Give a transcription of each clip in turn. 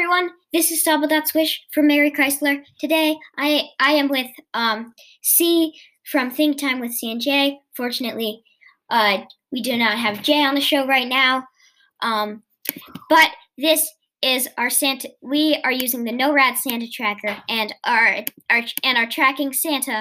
everyone, this is Swish from Mary Chrysler. Today I am with C from Think Time with C and J. Fortunately, we do not have Jay on the show right now. But this is our Santa. We are using the NORAD Santa tracker and are tracking Santa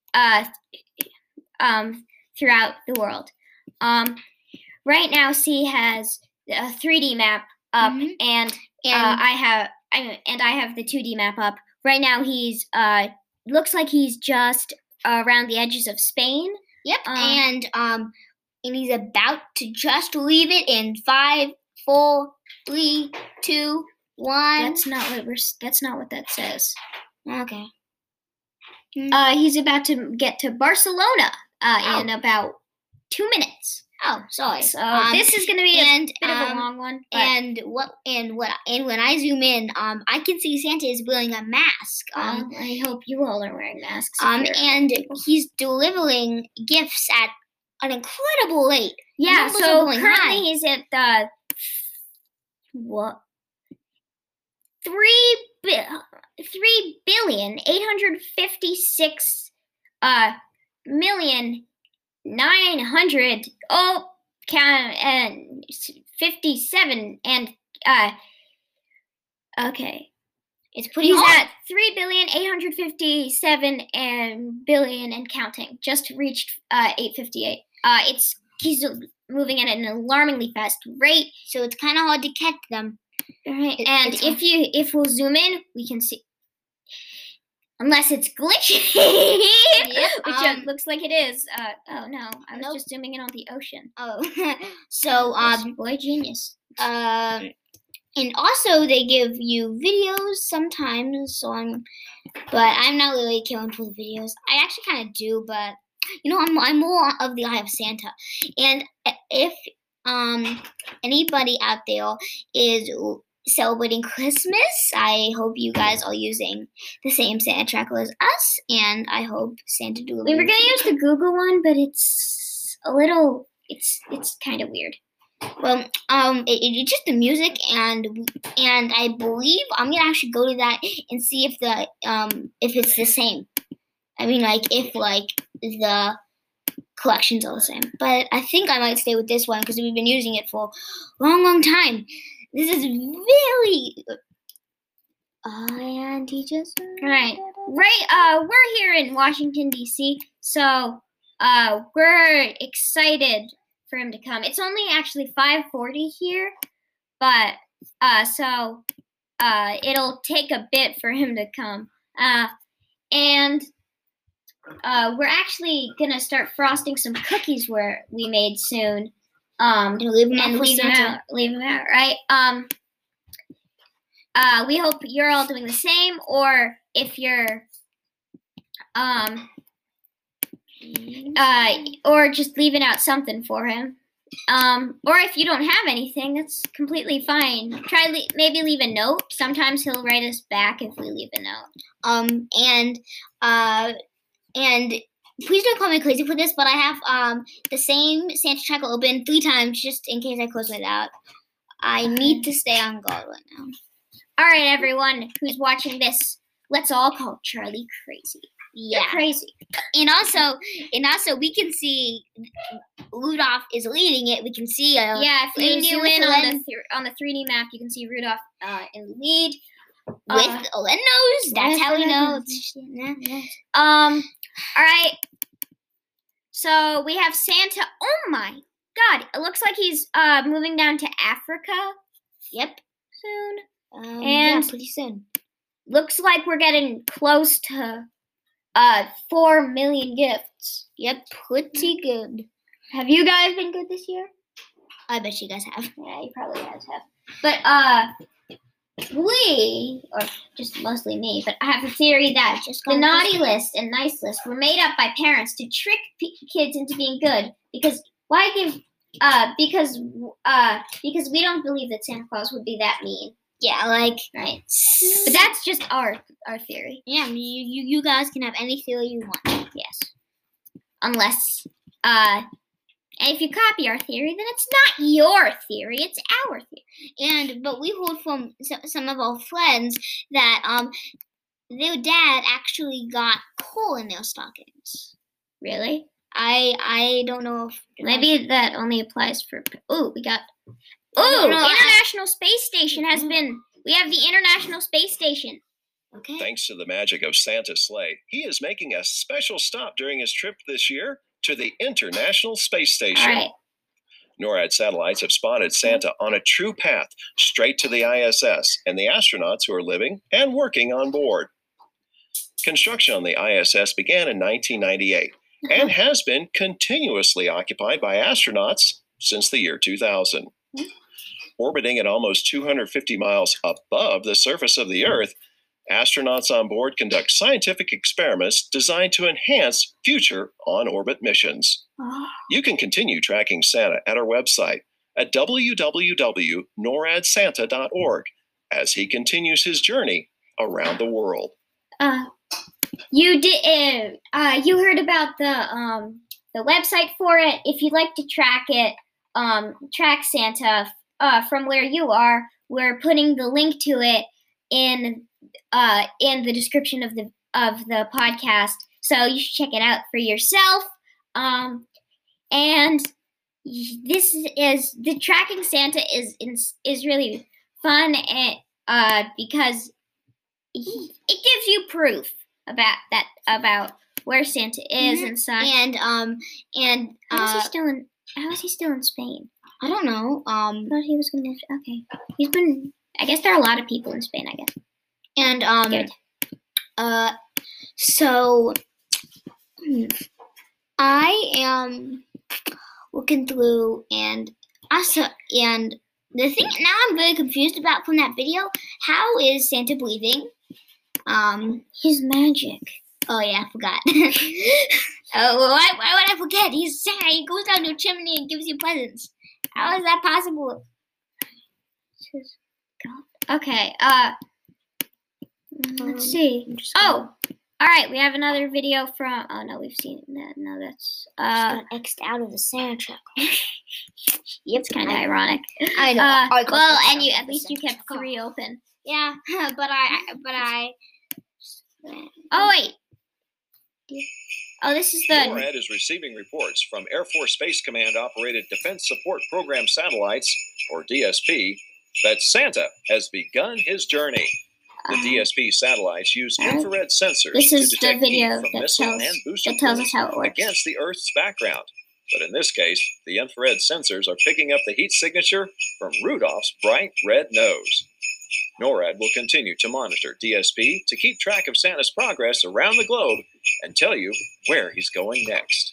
throughout the world. Right now C has a 3D map up, and I have the 2D map up. Right now he's looks like he's just around the edges of Spain. Yep, and he's about to just leave it in 5, 4, 3, 2, 1. That's not what that says. Okay. He's about to get to Barcelona in about 2 minutes. Oh, sorry. So this is going to be a bit of a long one. And when I zoom in, I can see Santa is wearing a mask. I hope you all are wearing masks. And he's delivering gifts at an incredible rate. Yeah. So currently he's at 3,856,957 and okay. It's pretty He's hard. at 3,857 billion and counting. Just reached 858. He's moving at an alarmingly fast rate, so it's kind of hard to catch them. Right. If we'll zoom in, we can see. Unless it's glitchy, which looks like it is. Oh no, I was just zooming in on the ocean. Oh, so boy genius. And also they give you videos sometimes but I'm not really caring for the videos. I actually kind of do, but I'm more of the Eye of Santa. And if anybody out there is celebrating Christmas, I hope you guys are using the same Santa tracker as us, and I hope Santa delivers. We were gonna use the Google one, but it's it's kind of weird. Well, it's just the music, and I believe I'm gonna actually go to that and see if it's the same. I mean, if the collections are the same. But I think I might stay with this one because we've been using it for a long time. This is really and he just right. We're here in Washington D.C., so we're excited for him to come. It's only actually 5:40 here, but it'll take a bit for him to come. And we're actually gonna start frosting some cookies we made soon. Leave them out, right? We hope you're all doing the same, or if you're or just leaving out something for him. Or if you don't have anything, that's completely fine. Maybe leave a note. Sometimes he'll write us back if we leave a note. And please don't call me crazy for this, but I have the same Santa tracker open 3 times just in case I close it out. I need to stay on guard right now. All right, everyone who's watching this, let's all call Charlie crazy. Yeah, you're crazy. And also, we can see Rudolph is leading it. We can see if you zoom in on the 3D map, you can see Rudolph in the lead with a red nose. That's how he knows. All right. So we have Santa. Oh my God! It looks like he's moving down to Africa. Yep. Soon. And pretty soon. Looks like we're getting close to 4 million gifts. Yep, pretty good. Have you guys been good this year? I bet you guys have. Yeah, you probably guys have. But or just mostly me, but I have a theory that the naughty list and nice list were made up by parents to trick kids into being good. Because why give? Because we don't believe that Santa Claus would be that mean. Yeah, right. But that's just our theory. Yeah, you guys can have any theory you want. Yes. Unless And if you copy our theory, then it's not your theory, it's our theory. But we heard from some of our friends that their dad actually got coal in their stockings. Really? I don't know if maybe that only applies for. We got. International Space Station has been. We have the International Space Station. Okay. Thanks to the magic of Santa's sleigh, he is making a special stop during his trip this year to the International Space Station. All right. NORAD satellites have spotted Santa on a true path straight to the ISS and the astronauts who are living and working on board. Construction on the ISS began in 1998 and has been continuously occupied by astronauts since the year 2000. Orbiting at almost 250 miles above the surface of the Earth, astronauts on board conduct scientific experiments designed to enhance future on-orbit missions. You can continue tracking Santa at our website at www.noradsanta.org as he continues his journey around the world. You heard about the website for it. If you'd like to track it, track Santa from where you are, we're putting the link to it in the description of the podcast, so you should check it out for yourself. And this is the tracking Santa is really fun, and because it gives you proof about where Santa is and such. How is he still in Spain? I don't know. I thought he was gonna. Okay, he's been. I guess there are a lot of people in Spain. I guess. And Good. So I am looking through, and the thing now I'm very confused about from that video. How is Santa breathing? He's magic. Oh yeah, I forgot. Why would I forget? He's Santa. He goes down to a chimney and gives you presents. How is that possible? Okay. Let's see. All right. We have another video from. Oh no, we've seen that. No, that's. Got X'd out of the Santa track. Yep, it's kind of ironic. I know. Well, and at least you kept 3 open. Yeah, but I. Oh wait. Oh, this is the. NORAD is receiving reports from Air Force Space Command operated Defense Support Program satellites, or DSP, that Santa has begun his journey. The DSP satellites use infrared sensors This is to detect the video heat from that missile tells, and booster that tells us fluids how it works. against the Earth's background. But in this case, the infrared sensors are picking up the heat signature from Rudolph's bright red nose. NORAD will continue to monitor DSP to keep track of Santa's progress around the globe and tell you where he's going next.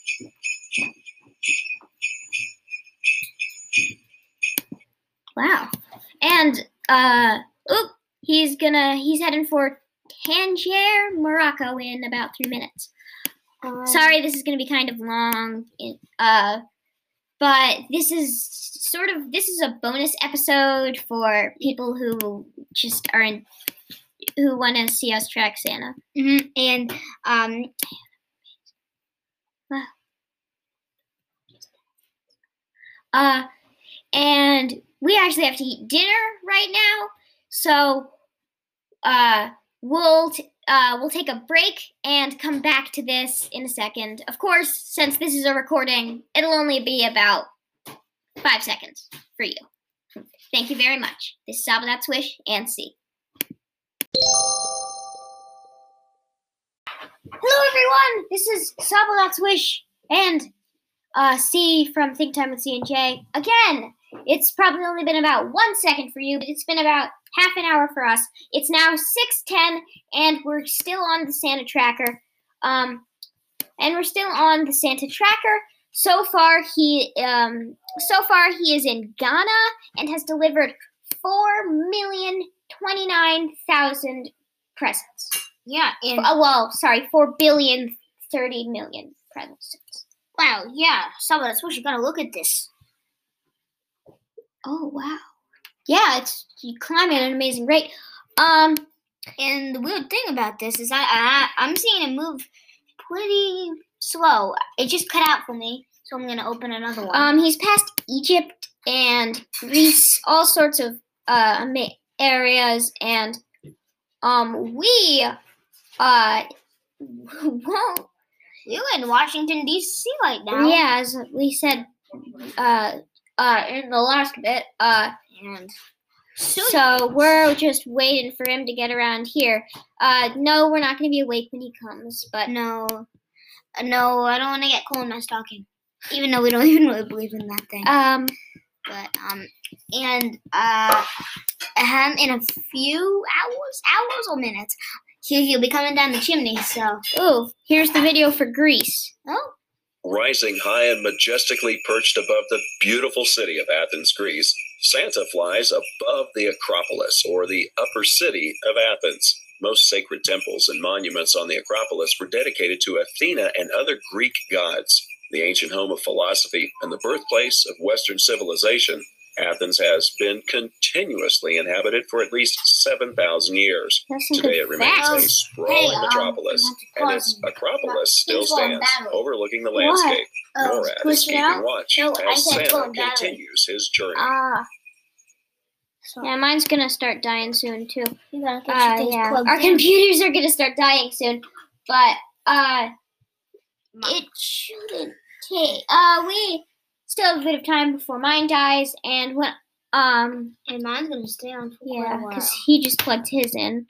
Wow. And he's heading for Tangier, Morocco in about 3 minutes. Sorry, this is gonna be kind of long. But this is a bonus episode for people who just who want to see us track Santa. And and we actually have to eat dinner right now, so we'll take a break and come back to this in a second. Of course, since this is a recording, it'll only be about 5 seconds for you. Thank you very much. This is Saba That Swish and C. Hello everyone, this is Saba That Swish and C from Think Time with C and J. Again, it's probably only been about 1 second for you, but it's been about half an hour for us. It's now 6:10, and we're still on the Santa tracker. So far, he is in Ghana and has delivered 4,029,000 presents. yeah, and 4,030,000,000 presents. wow, yeah, Saba That Swish, you gotta look at this. Oh wow. Yeah, it's climbing at an amazing rate. And the weird thing about this is I'm seeing it move pretty slow. It just cut out for me. So I'm gonna open another one. He's past Egypt and Greece, all sorts of areas, and we won't. You're in Washington D.C. right now. Yeah, as we said in the last bit, And so we're just waiting for him to get around here. No, we're not going to be awake when he comes, but no, I don't want to get coal in my stocking, even though we don't even really believe in that thing. But in a few hours or minutes, he'll be coming down the chimney. So, ooh, here's the video for Greece. Oh. Rising high and majestically perched above the beautiful city of Athens, Greece, Santa flies above the Acropolis, or the upper city of Athens. Most sacred temples and monuments on the Acropolis were dedicated to Athena and other Greek gods. The ancient home of philosophy and the birthplace of Western civilization, Athens has been continuously inhabited for at least 7,000 years. Today it remains a sprawling metropolis, and its Acropolis still stands, overlooking the landscape. NORAD is keeping watch as Santa continues his journey. Yeah, mine's gonna start dying soon too. You gotta get your things plugged our in. computers are gonna start dying soon, but It shouldn't take. We still have a bit of time before mine dies, and when and mine's gonna stay on for quite a yeah, while. because he just plugged his in.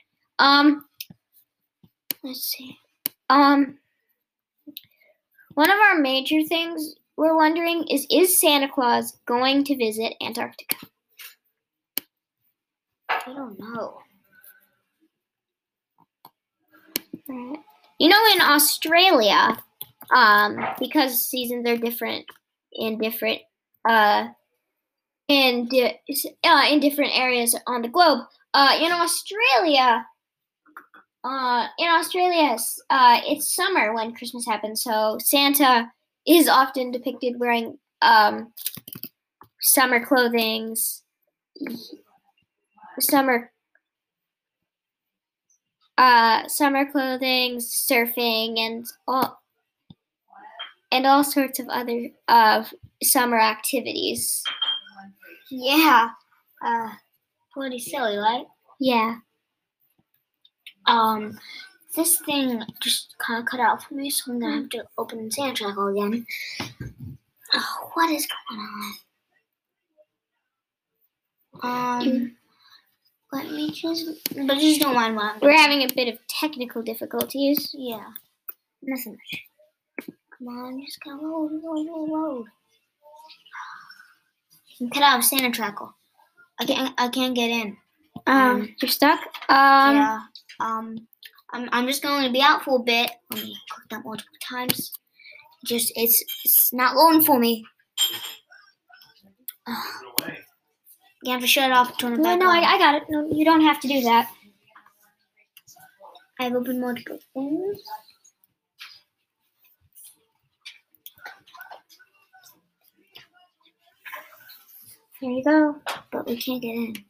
Let's see. One of our major things we're wondering is Santa Claus going to visit Antarctica? I don't know. Right. You know, in Australia, because seasons are different in different in different areas on the globe. In Australia, it's summer when Christmas happens, so Santa is often depicted wearing summer clothing, surfing, and all sorts of other summer activities. Yeah. Pretty silly, right? Yeah. This thing just kind of cut out for me, so I'm gonna have to open Santa Trackle again. Oh, what is going on? Let me but just don't mind what I'm doing. We're having a bit of technical difficulties. Yeah. Nothing much. Come on, just go load. Cut out of Santa Trackle. I can't get in. You're stuck? Yeah. I'm just going to be out for a bit. Let me click that multiple times. It's not loading for me. You have to shut it off and turn it back on. I got it. No, you don't have to do that. I've opened multiple things. Here you go. But we can't get in.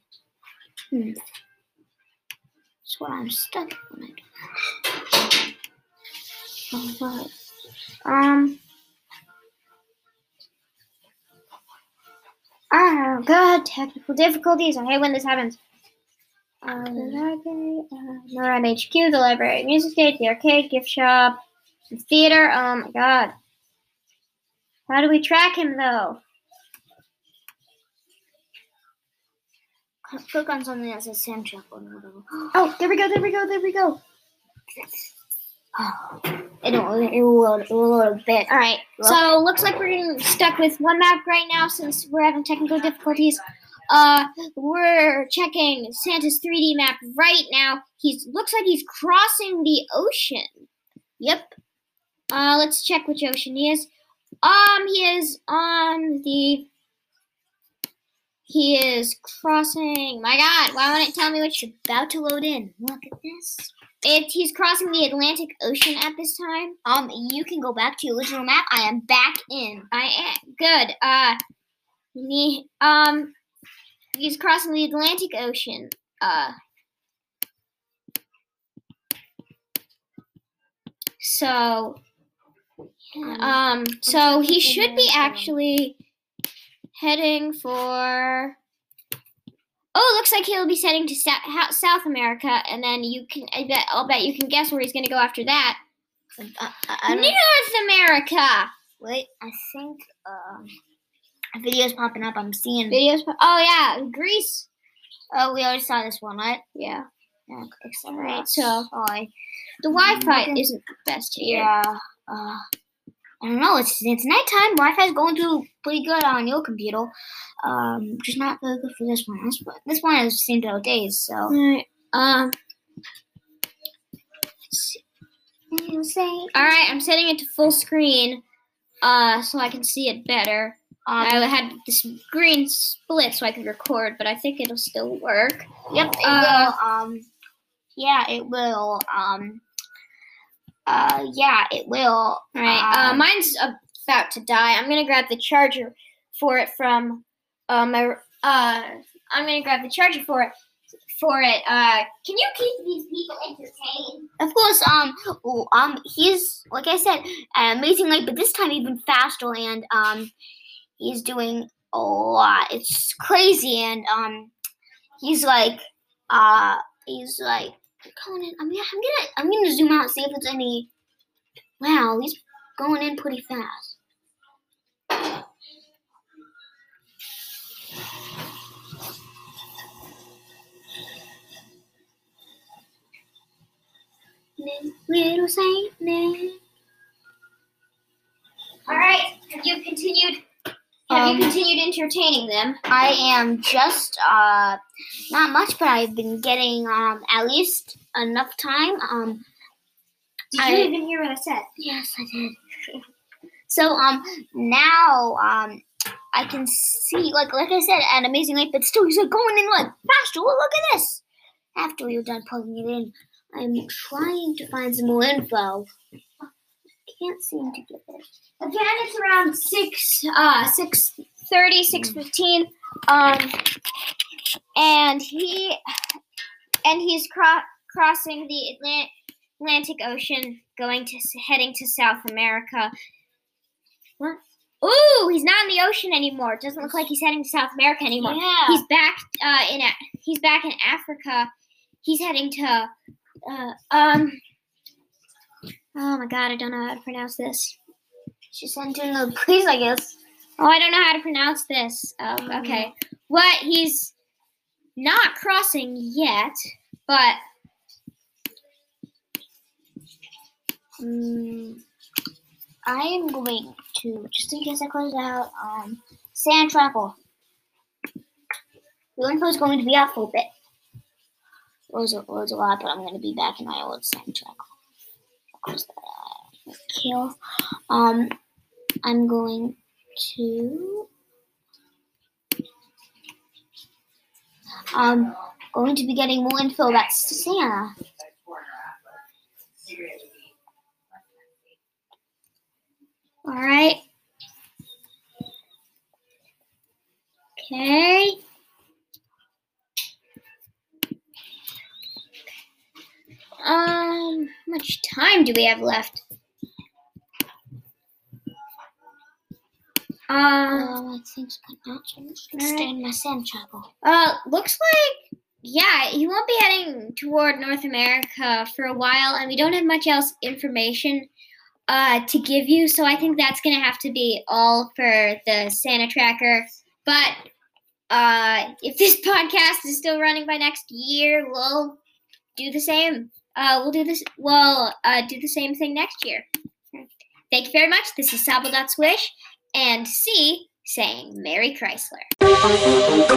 That's why I'm stuck when I do that. Oh, what? Oh god, technical difficulties. I hate when this happens. The library, NORAD HQ, the library, music stage, the arcade, gift shop, the theater. Oh my god. How do we track him though? Click on something that says Santa Trackle or whatever. Oh, there we go. Oh, it will load a bit. All right, so looks like we're getting stuck with one map right now since we're having technical difficulties. We're checking Santa's 3D map right now. Looks like he's crossing the ocean. Yep. Let's check which ocean he is. He is crossing. My God, why won't it tell me which? It's about to load in. Look at this. He's crossing the Atlantic Ocean at this time. You can go back to your original map. I am back in. I am good. He's crossing the Atlantic Ocean. So So he should be actually heading for. Oh, it looks like he'll be heading to South America, and then I'll bet you can guess where he's going to go after that. North America. Wait, I think videos popping up. I'm seeing Videos. Oh yeah, Greece. Oh, we already saw this one, right? Yeah. Yeah. All right. So Sorry. the Wi-Fi isn't the best here. Yeah. I don't know. It's nighttime. Wi-Fi's going through pretty good on your computer. Just not very good for this one. This one has seen throughout days. So. All right. All right. I'm setting it to full screen, so I can see it better. I had this green split so I could record, but I think it'll still work. Yep. It will. Yeah, it will. Yeah, it will. All right. Mine's about to die. I'm gonna grab the charger for it from I'm gonna grab the charger for it. Can you keep these people entertained? Of course. He's like I said, Amazing Light, but this time even faster, and he's doing a lot. It's crazy, and he's like going in. I'm gonna zoom out and see if it's any. Wow, he's going in pretty fast. Little Saint Nick. All right. Have you continued entertaining them? I am just not much, but I've been getting at least enough time. Did you even hear what I said? Yes, I did. So now I can see like I said an Amazing Light, but still he's like going in like faster. Look at this. After you're done plugging it in, I'm trying to find some more info. I can't seem to get it. Again, it's around 6:30, 6:15. And he's crossing the Atlantic Ocean, heading to South America. What? Ooh, he's not in the ocean anymore. It doesn't look like he's heading to South America anymore. Yeah. He's back in Africa. He's heading to oh my god, I don't know how to pronounce this. She's entering the place, I guess. Oh, I don't know how to pronounce this. Okay. What? He's not crossing yet, but I am going to, just in case I close out, Sand Travel. The info is going to be up for a bit. It was a lot, but I'm going to be back in my old Sand Travel. Close that out. Kill. I'm going to be getting more info about Santa. all right. Okay. How much time do we have left? I think I'm stay in my Sand Travel. Looks like, yeah, he won't be heading toward North America for a while, and we don't have much else information to give you, so I think that's going to have to be all for the Santa Tracker. But if this podcast is still running by next year, we'll do the same. We'll do the same thing next year. Thank you very much. This is Sabo.Swish and C saying Merry Chrysler.